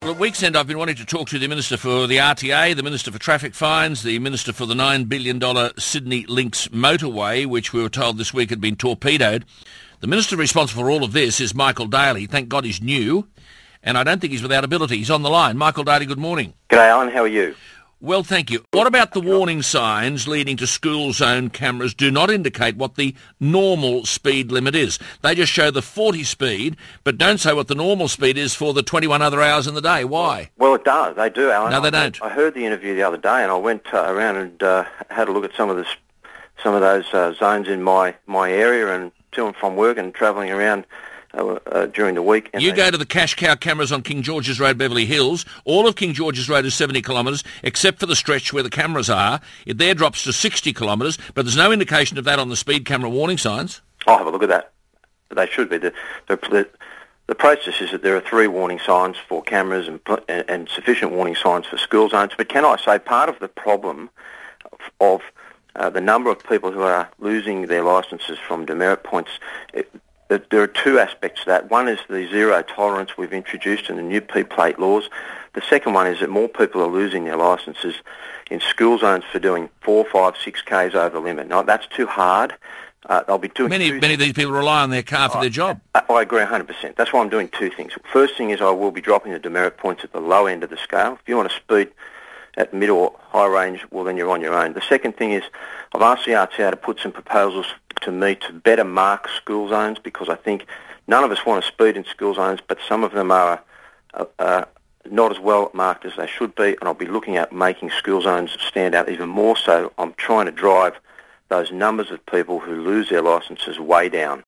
Well, at Week's End, I've been wanting to talk to the Minister for the RTA, the Minister for Traffic Fines, the Minister for the $9 billion Sydney Links motorway, which we were told this week had been torpedoed. The Minister responsible for all of this is Michael Daly. Thank God he's new, and I don't think he's without ability. He's on the line. Michael Daly, good morning. G'day, Alan. How are you? Well, thank you. What about the warning signs leading to school zone cameras do not indicate what the normal speed limit is? They just show the 40 speed, but don't say what the normal speed is for the 21 other hours in the day. Why? Well, it does. They do, Alan. No, they don't. I heard the interview the other day, and I went around and had a look at some of those zones in my area and to and from work and travelling around during the week. And you go to the cash cow cameras on King George's Road, Beverly Hills. All of King George's Road is 70 kilometres, except for the stretch where the cameras are. It there drops to 60 kilometres, but there's no indication of that on the speed camera warning signs. I'll have a look at that. They should be. The process is that there are 3 warning signs for cameras and sufficient warning signs for school zones. But can I say part of the problem of the number of people who are losing their licences from demerit points, there are 2 aspects to that. One is the zero tolerance we've introduced in the new P-plate laws. The second one is that more people are losing their licences in school zones for doing 4, 5, 6 Ks over the limit. Now, that's too hard. They'll be doing many of these people rely on their car for their job. I agree 100%. That's why I'm doing 2 things. First thing is I will be dropping the demerit points at the low end of the scale. If you want to speed at mid or high range, well, then you're on your own. The second thing is I've asked the RTA to put some proposals to me to better mark school zones, because I think none of us want to speed in school zones, but some of them are not as well marked as they should be, and I'll be looking at making school zones stand out even more so. I'm trying to drive those numbers of people who lose their licences way down.